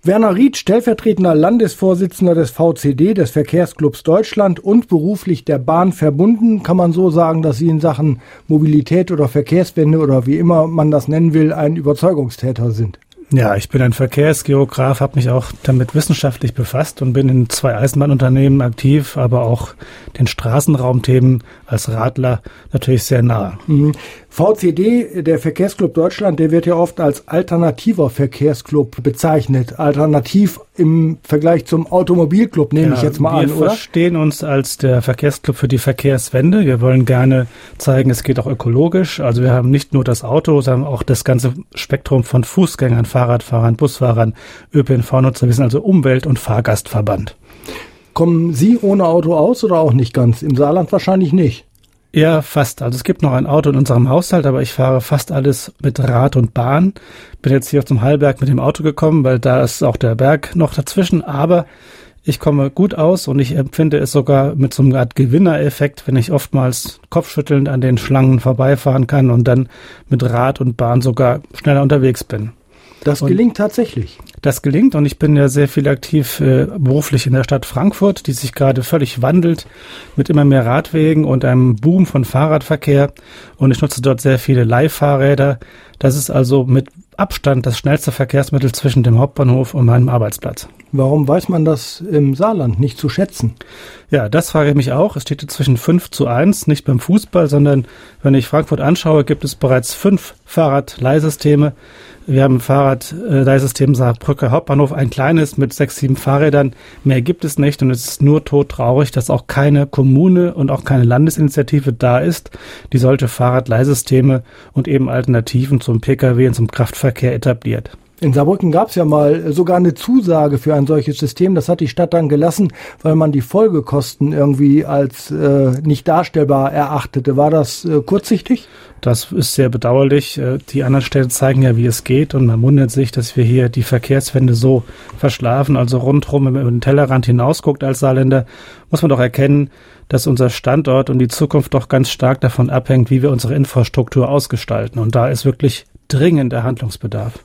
Werner Ried, stellvertretender Landesvorsitzender des VCD, des Verkehrsclubs Deutschland und beruflich der Bahn verbunden. Kann man so sagen, dass Sie in Sachen Mobilität oder Verkehrswende oder wie immer man das nennen will, ein Überzeugungstäter sind? Ja, ich bin ein Verkehrsgeograf, habe mich auch damit wissenschaftlich befasst und bin in 2 Eisenbahnunternehmen aktiv, aber auch den Straßenraumthemen als Radler natürlich sehr nah. VCD, der Verkehrsclub Deutschland, der wird ja oft als alternativer Verkehrsclub bezeichnet. Alternativ im Vergleich zum Automobilclub, nehme ich jetzt mal an, oder? Wir verstehen uns als der Verkehrsclub für die Verkehrswende. Wir wollen gerne zeigen, es geht auch ökologisch. Also wir haben nicht nur das Auto, sondern auch das ganze Spektrum von Fußgängern, Fahrradfahrern, Busfahrern, ÖPNV-Nutzer. Wir sind also Umwelt- und Fahrgastverband. Kommen Sie ohne Auto aus oder auch nicht ganz? Im Saarland wahrscheinlich nicht. Ja, fast. Also es gibt noch ein Auto in unserem Haushalt, aber ich fahre fast alles mit Rad und Bahn. Bin jetzt hier zum Hallberg mit dem Auto gekommen, weil da ist auch der Berg noch dazwischen. Aber ich komme gut aus und ich empfinde es sogar mit so einer Art Gewinnereffekt, wenn ich oftmals kopfschüttelnd an den Schlangen vorbeifahren kann und dann mit Rad und Bahn sogar schneller unterwegs bin. Das gelingt tatsächlich. Das gelingt und ich bin ja sehr viel aktiv beruflich in der Stadt Frankfurt, die sich gerade völlig wandelt mit immer mehr Radwegen und einem Boom von Fahrradverkehr. Und ich nutze dort sehr viele Leihfahrräder. Das ist also mit Abstand das schnellste Verkehrsmittel zwischen dem Hauptbahnhof und meinem Arbeitsplatz. Warum weiß man das im Saarland nicht zu schätzen? Ja, das frage ich mich auch. Es steht zwischen 5:1, nicht beim Fußball, sondern wenn ich Frankfurt anschaue, gibt es bereits 5 Fahrradleihsysteme. Wir haben ein Fahrradleihsystem Saarbrücker Hauptbahnhof, ein kleines mit 6, 7 Fahrrädern. Mehr gibt es nicht und es ist nur todtraurig, dass auch keine Kommune und auch keine Landesinitiative da ist, die solche Fahrradleihsysteme und eben Alternativen zum Pkw und zum Kraftverkehr etabliert. In Saarbrücken gab es ja mal sogar eine Zusage für ein solches System. Das hat die Stadt dann gelassen, weil man die Folgekosten irgendwie als nicht darstellbar erachtete. War das kurzsichtig? Das ist sehr bedauerlich. Die anderen Städte zeigen ja, wie es geht. Und man wundert sich, dass wir hier die Verkehrswende so verschlafen. Also rundherum, wenn man über den Tellerrand hinausguckt als Saarländer, muss man doch erkennen, dass unser Standort und die Zukunft doch ganz stark davon abhängt, wie wir unsere Infrastruktur ausgestalten. Und da ist wirklich dringender Handlungsbedarf.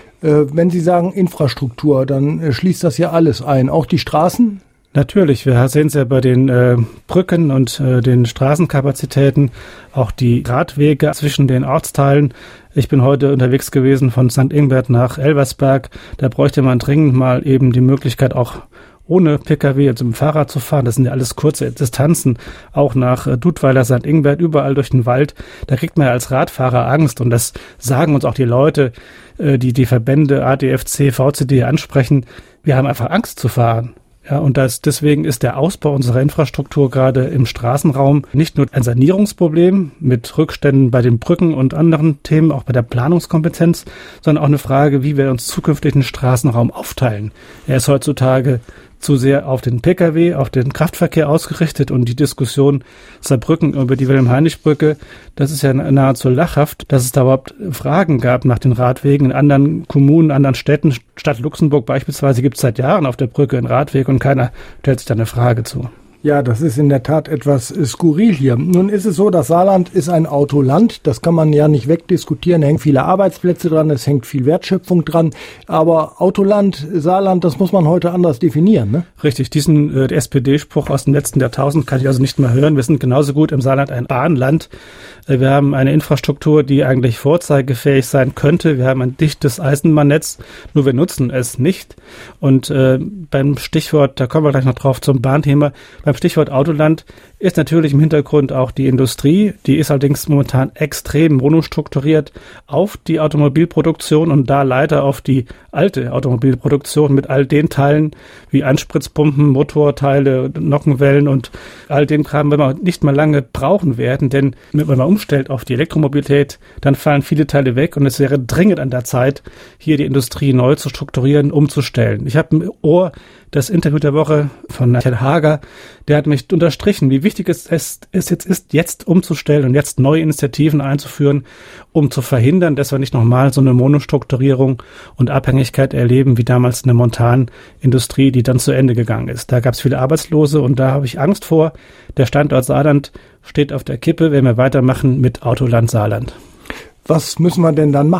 Wenn Sie sagen Infrastruktur, dann schließt das ja alles ein, auch die Straßen? Natürlich, wir sehen es ja bei den Brücken und den Straßenkapazitäten, auch die Radwege zwischen den Ortsteilen. Ich bin heute unterwegs gewesen von St. Ingbert nach Elversberg. Da bräuchte man dringend mal eben die Möglichkeit, auch ohne Pkw, also mit dem Fahrrad zu fahren. Das sind ja alles kurze Distanzen, auch nach Dudweiler, St. Ingbert, überall durch den Wald. Da kriegt man ja als Radfahrer Angst und das sagen uns auch die Leute, die Verbände ADFC, VCD ansprechen. Wir haben einfach Angst zu fahren. Ja, und deswegen ist der Ausbau unserer Infrastruktur gerade im Straßenraum nicht nur ein Sanierungsproblem mit Rückständen bei den Brücken und anderen Themen, auch bei der Planungskompetenz, sondern auch eine Frage, wie wir uns zukünftig den Straßenraum aufteilen. Er ist heutzutage zu sehr auf den Pkw, auf den Kraftverkehr ausgerichtet und die Diskussion Saarbrücken über die Wilhelm-Heinrich-Brücke, das ist ja nahezu lachhaft, dass es da überhaupt Fragen gab nach den Radwegen in anderen Kommunen, anderen Städten. Stadt Luxemburg beispielsweise gibt es seit Jahren auf der Brücke einen Radweg und keiner stellt sich da eine Frage zu. Ja, das ist in der Tat etwas skurril hier. Nun ist es so, das Saarland ist ein Autoland. Das kann man ja nicht wegdiskutieren. Da hängen viele Arbeitsplätze dran, es hängt viel Wertschöpfung dran. Aber Autoland, Saarland, das muss man heute anders definieren, ne? Richtig, diesen SPD-Spruch aus dem letzten Jahrtausend kann ich also nicht mehr hören. Wir sind genauso gut im Saarland ein Bahnland. Wir haben eine Infrastruktur, die eigentlich vorzeigefähig sein könnte. Wir haben ein dichtes Eisenbahnnetz, nur wir nutzen es nicht. Und beim Stichwort, da kommen wir gleich noch drauf zum Bahnthema, beim Stichwort Autoland ist natürlich im Hintergrund auch die Industrie. Die ist allerdings momentan extrem monostrukturiert auf die Automobilproduktion und da leider auf die alte Automobilproduktion mit all den Teilen wie Anspritzpumpen, Motorteile, Nockenwellen und all dem Kram, wenn wir nicht mal lange brauchen werden. Denn wenn man umstellt auf die Elektromobilität, dann fallen viele Teile weg und es wäre dringend an der Zeit, hier die Industrie neu zu strukturieren, umzustellen. Ich habe im Ohr das Interview der Woche von Herrn Hager, der hat mich unterstrichen, wie wichtig es jetzt ist, jetzt umzustellen und jetzt neue Initiativen einzuführen, um zu verhindern, dass wir nicht nochmal so eine Monostrukturierung und Abhängigkeit erleben, wie damals in der Montanindustrie, die dann zu Ende gegangen ist. Da gab es viele Arbeitslose und da habe ich Angst vor. Der Standort Saarland steht auf der Kippe, wenn wir weitermachen mit Autoland Saarland. Was müssen wir denn dann machen?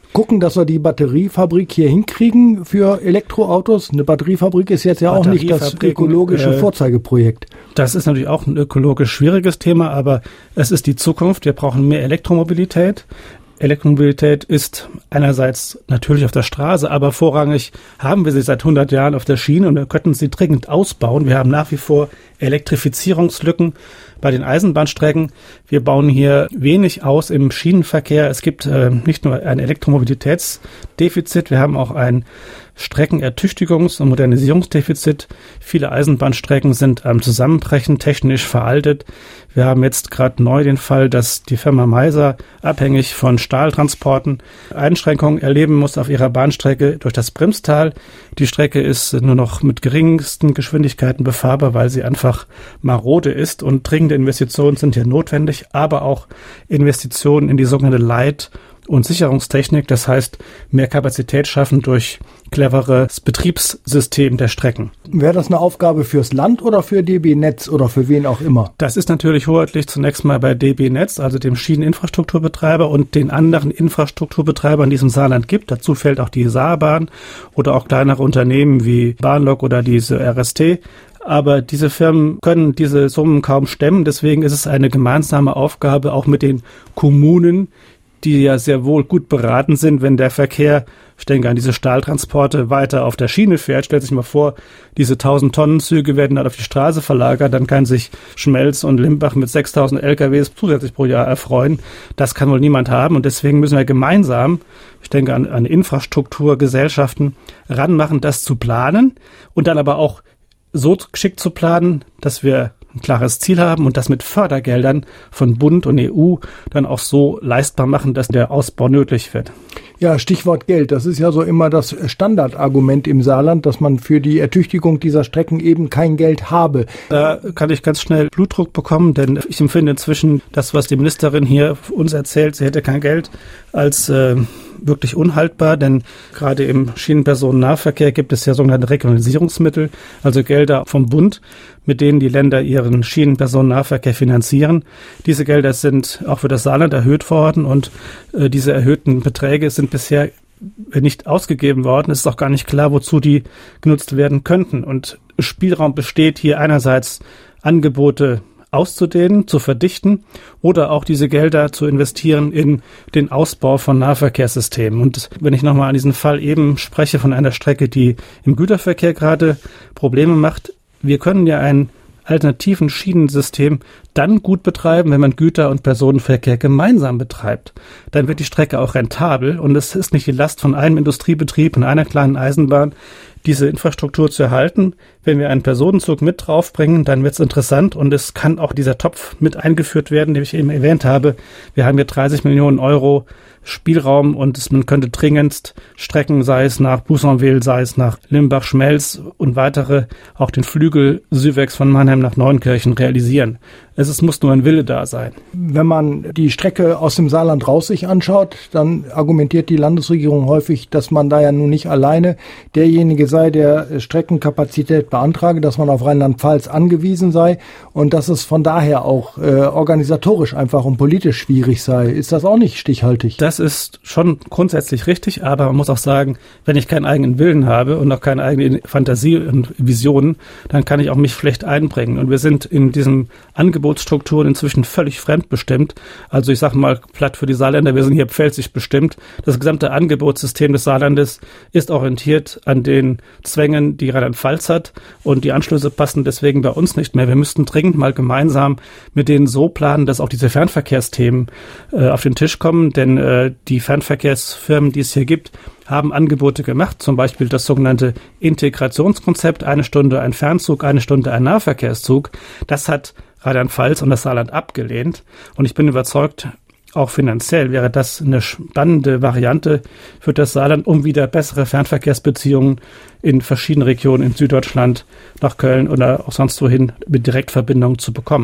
gucken, dass wir die Batteriefabrik hier hinkriegen für Elektroautos. Eine Batteriefabrik ist jetzt ja auch nicht das ökologische Vorzeigeprojekt. Das ist natürlich auch ein ökologisch schwieriges Thema, aber es ist die Zukunft. Wir brauchen mehr Elektromobilität. Elektromobilität ist einerseits natürlich auf der Straße, aber vorrangig haben wir sie seit 100 Jahren auf der Schiene und wir könnten sie dringend ausbauen. Wir haben nach wie vor Elektrifizierungslücken bei den Eisenbahnstrecken. Wir bauen hier wenig aus im Schienenverkehr. Es gibt nicht nur ein Elektromobilitätsdefizit, wir haben auch ein Streckenertüchtigungs- und Modernisierungsdefizit. Viele Eisenbahnstrecken sind am Zusammenbrechen, technisch veraltet. Wir haben jetzt gerade neu den Fall, dass die Firma Meiser abhängig von Stahltransporten Einschränkungen erleben muss auf ihrer Bahnstrecke durch das Bremstal. Die Strecke ist nur noch mit geringsten Geschwindigkeiten befahrbar, weil sie einfach marode ist, und dringende Investitionen sind hier notwendig, aber auch Investitionen in die sogenannte Leit- und Sicherungstechnik, das heißt mehr Kapazität schaffen durch cleveres Betriebssystem der Strecken. Wäre das eine Aufgabe fürs Land oder für DB Netz oder für wen auch immer? Das ist natürlich hoheitlich zunächst mal bei DB Netz, also dem Schieneninfrastrukturbetreiber und den anderen Infrastrukturbetreibern, die es im Saarland gibt. Dazu fällt auch die Saarbahn oder auch kleinere Unternehmen wie Bahnlok oder diese RST. Aber diese Firmen können diese Summen kaum stemmen. Deswegen ist es eine gemeinsame Aufgabe auch mit den Kommunen, die ja sehr wohl gut beraten sind, wenn der Verkehr, ich denke an diese Stahltransporte, weiter auf der Schiene fährt. Stellt sich mal vor, diese 1000-Tonnen-Züge werden dann auf die Straße verlagert, dann kann sich Schmelz und Limbach mit 6000 LKWs zusätzlich pro Jahr erfreuen. Das kann wohl niemand haben, und deswegen müssen wir gemeinsam, ich denke an Infrastrukturgesellschaften, ranmachen, das zu planen und dann aber auch so geschickt zu planen, dass wir ein klares Ziel haben und das mit Fördergeldern von Bund und EU dann auch so leistbar machen, dass der Ausbau nötig wird. Ja, Stichwort Geld. Das ist ja so immer das Standardargument im Saarland, dass man für die Ertüchtigung dieser Strecken eben kein Geld habe. Da kann ich ganz schnell Blutdruck bekommen, denn ich empfinde inzwischen das, was die Ministerin hier uns erzählt, sie hätte kein Geld, als wirklich unhaltbar, denn gerade im Schienenpersonennahverkehr gibt es ja sogenannte Regionalisierungsmittel, also Gelder vom Bund, mit denen die Länder ihren Schienenpersonennahverkehr finanzieren. Diese Gelder sind auch für das Saarland erhöht worden, und diese erhöhten Beträge sind bisher nicht ausgegeben worden. Es ist auch gar nicht klar, wozu die genutzt werden könnten. Und Spielraum besteht hier einerseits, Angebote auszudehnen, zu verdichten oder auch diese Gelder zu investieren in den Ausbau von Nahverkehrssystemen. Und wenn ich nochmal an diesen Fall eben spreche von einer Strecke, die im Güterverkehr gerade Probleme macht, wir können ja ein alternativen Schienensystem dann gut betreiben, wenn man Güter- und Personenverkehr gemeinsam betreibt. Dann wird die Strecke auch rentabel, und es ist nicht die Last von einem Industriebetrieb und einer kleinen Eisenbahn, diese Infrastruktur zu erhalten. Wenn wir einen Personenzug mit draufbringen, dann wird es interessant, und es kann auch dieser Topf mit eingeführt werden, den ich eben erwähnt habe. Wir haben hier 30 Millionen Euro Spielraum, und man könnte dringendst Strecken, sei es nach Bussonville, sei es nach Limbach-Schmelz und weitere, auch den Flügel Süwex von Mannheim nach Neunkirchen realisieren. Es muss nur ein Wille da sein. Wenn man die Strecke aus dem Saarland raus sich anschaut, dann argumentiert die Landesregierung häufig, dass man da ja nun nicht alleine derjenige sei, der Streckenkapazität beantrage, dass man auf Rheinland-Pfalz angewiesen sei und dass es von daher auch organisatorisch einfach und politisch schwierig sei. Ist das auch nicht stichhaltig? Das ist schon grundsätzlich richtig, aber man muss auch sagen, wenn ich keinen eigenen Willen habe und auch keine eigene Fantasie und Visionen, dann kann ich auch mich schlecht einbringen. Und wir sind in diesem Angebotsstrukturen inzwischen völlig fremdbestimmt. Also ich sage mal platt für die Saarländer, wir sind hier pfälzisch bestimmt. Das gesamte Angebotssystem des Saarlandes ist orientiert an den Zwängen, die Rheinland-Pfalz hat, und die Anschlüsse passen deswegen bei uns nicht mehr. Wir müssten dringend mal gemeinsam mit denen so planen, dass auch diese Fernverkehrsthemen auf den Tisch kommen, denn die Fernverkehrsfirmen, die es hier gibt, haben Angebote gemacht, zum Beispiel das sogenannte Integrationskonzept, 1 Stunde ein Fernzug, 1 Stunde ein Nahverkehrszug. Das hat Rheinland-Pfalz und das Saarland abgelehnt, und ich bin überzeugt, auch finanziell wäre das eine spannende Variante für das Saarland, um wieder bessere Fernverkehrsbeziehungen in verschiedenen Regionen in Süddeutschland, nach Köln oder auch sonst wohin mit Direktverbindungen zu bekommen.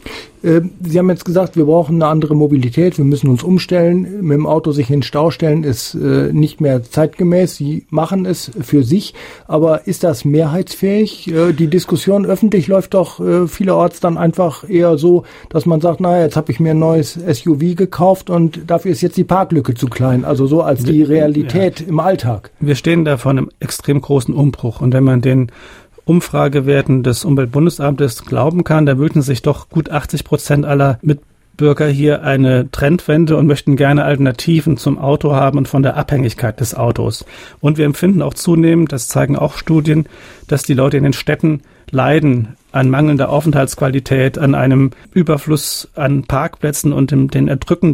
Sie haben jetzt gesagt, wir brauchen eine andere Mobilität, wir müssen uns umstellen. Mit dem Auto sich in den Stau stellen ist nicht mehr zeitgemäß. Sie machen es für sich, aber ist das mehrheitsfähig? Die Diskussion öffentlich läuft doch vielerorts dann einfach eher so, dass man sagt, naja, jetzt habe ich mir ein neues SUV gekauft und dafür ist jetzt die Parklücke zu klein. Also so als die Realität im Alltag. Wir stehen da vor einem extrem großen Umbruch und wenn man den Umfragewerten des Umweltbundesamtes glauben kann, da wünschen sich doch gut 80% aller Mitbürger hier eine Trendwende und möchten gerne Alternativen zum Auto haben und von der Abhängigkeit des Autos. Und wir empfinden auch zunehmend, das zeigen auch Studien, dass die Leute in den Städten leiden an mangelnder Aufenthaltsqualität, an einem Überfluss an Parkplätzen und der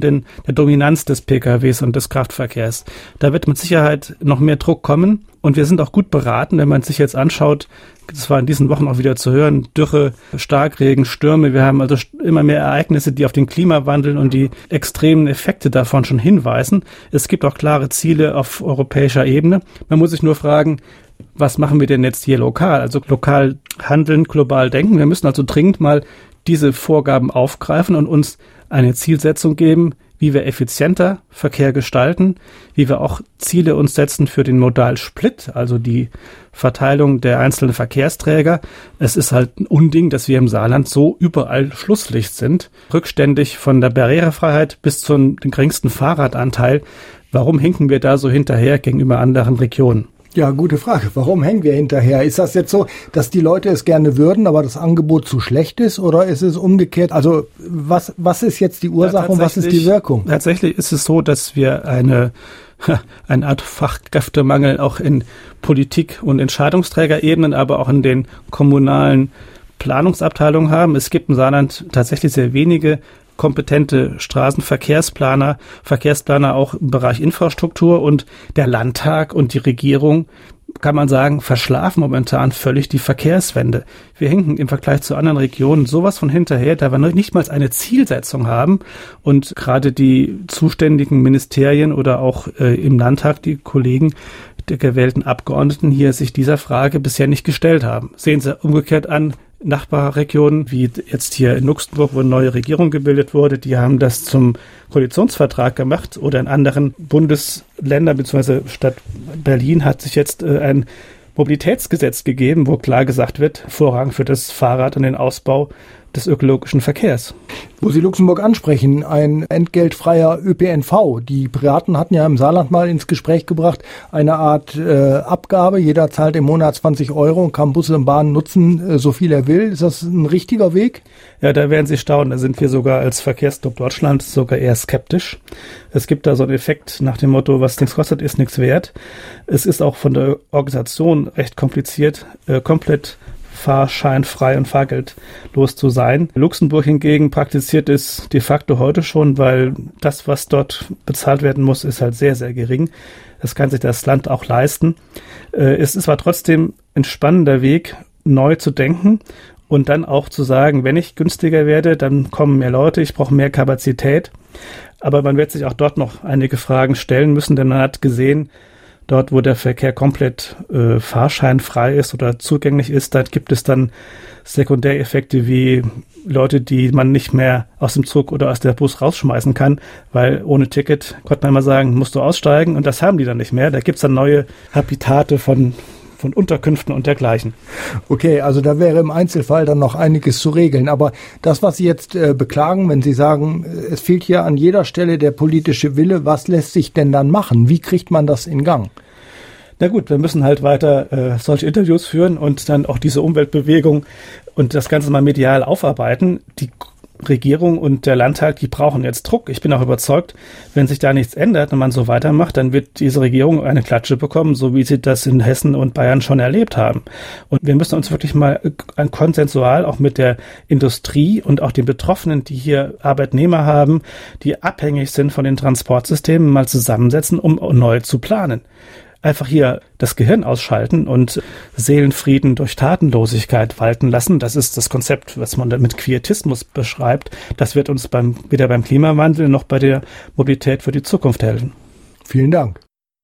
Dominanz des PKWs und des Kraftverkehrs. Da wird mit Sicherheit noch mehr Druck kommen und wir sind auch gut beraten, wenn man sich jetzt anschaut, das war in diesen Wochen auch wieder zu hören, Dürre, Starkregen, Stürme. Wir haben also immer mehr Ereignisse, die auf den Klimawandel und die extremen Effekte davon schon hinweisen. Es gibt auch klare Ziele auf europäischer Ebene. Man muss sich nur fragen, was machen wir denn jetzt hier lokal? Also lokal handeln, global denken. Wir müssen also dringend mal diese Vorgaben aufgreifen und uns eine Zielsetzung geben, wie wir effizienter Verkehr gestalten, wie wir auch Ziele uns setzen für den Modalsplit, also die Verteilung der einzelnen Verkehrsträger. Es ist halt ein Unding, dass wir im Saarland so überall Schlusslicht sind, rückständig von der Barrierefreiheit bis zum den geringsten Fahrradanteil. Warum hinken wir da so hinterher gegenüber anderen Regionen? Ja, gute Frage. Warum hängen wir hinterher? Ist das jetzt so, dass die Leute es gerne würden, aber das Angebot zu schlecht ist? Oder ist es umgekehrt? Also was ist jetzt die Ursache und was ist die Wirkung? Tatsächlich ist es so, dass wir eine Art Fachkräftemangel auch in Politik- und Entscheidungsträgerebenen, aber auch in den kommunalen Planungsabteilungen haben. Es gibt im Saarland tatsächlich sehr wenige kompetente Straßenverkehrsplaner, Verkehrsplaner auch im Bereich Infrastruktur und der Landtag und die Regierung, kann man sagen, verschlafen momentan völlig die Verkehrswende. Wir hinken im Vergleich zu anderen Regionen sowas von hinterher, da wir noch nicht mal eine Zielsetzung haben und gerade die zuständigen Ministerien oder auch im Landtag die Kollegen der gewählten Abgeordneten hier sich dieser Frage bisher nicht gestellt haben. Sehen Sie umgekehrt an, Nachbarregionen, wie jetzt hier in Luxemburg, wo eine neue Regierung gebildet wurde, die haben das zum Koalitionsvertrag gemacht oder in anderen Bundesländern bzw. Stadt Berlin hat sich jetzt ein Mobilitätsgesetz gegeben, wo klar gesagt wird, Vorrang für das Fahrrad und den Ausbau des ökologischen Verkehrs. Wo Sie Luxemburg ansprechen, ein entgeltfreier ÖPNV. Die Piraten hatten ja im Saarland mal ins Gespräch gebracht, eine Art Abgabe. Jeder zahlt im Monat 20 Euro und kann Busse und Bahnen nutzen, so viel er will. Ist das ein richtiger Weg? Ja, da werden Sie staunen. Da sind wir sogar als Verkehrsclub Deutschland sogar eher skeptisch. Es gibt da so einen Effekt nach dem Motto, was nichts kostet, ist nichts wert. Es ist auch von der Organisation recht kompliziert, komplett fahrscheinfrei und fahrgeldlos zu sein. Luxemburg hingegen praktiziert es de facto heute schon, weil das, was dort bezahlt werden muss, ist halt sehr, sehr gering. Das kann sich das Land auch leisten. Es ist aber trotzdem ein spannender Weg, neu zu denken und dann auch zu sagen, wenn ich günstiger werde, dann kommen mehr Leute, ich brauche mehr Kapazität. Aber man wird sich auch dort noch einige Fragen stellen müssen, denn man hat gesehen, dort, wo der Verkehr komplett fahrscheinfrei ist oder zugänglich ist, da gibt es dann Sekundäreffekte wie Leute, die man nicht mehr aus dem Zug oder aus der Bus rausschmeißen kann, weil ohne Ticket, konnte man mal sagen, musst du aussteigen und das haben die dann nicht mehr. Da gibt es dann neue Habitate von Unterkünften und dergleichen. Okay, also da wäre im Einzelfall dann noch einiges zu regeln. Aber das, was Sie jetzt beklagen, wenn Sie sagen, es fehlt hier an jeder Stelle der politische Wille, was lässt sich denn dann machen? Wie kriegt man das in Gang? Na gut, wir müssen halt weiter solche Interviews führen und dann auch diese Umweltbewegung und das Ganze mal medial aufarbeiten. Die Regierung und der Landtag, die brauchen jetzt Druck. Ich bin auch überzeugt, wenn sich da nichts ändert und man so weitermacht, dann wird diese Regierung eine Klatsche bekommen, so wie sie das in Hessen und Bayern schon erlebt haben. Und wir müssen uns wirklich mal konsensual auch mit der Industrie und auch den Betroffenen, die hier Arbeitnehmer haben, die abhängig sind von den Transportsystemen, mal zusammensetzen, um neu zu planen. Einfach hier das Gehirn ausschalten und Seelenfrieden durch Tatenlosigkeit walten lassen. Das ist das Konzept, was man mit Quietismus beschreibt. Das wird uns weder beim Klimawandel noch bei der Mobilität für die Zukunft helfen. Vielen Dank.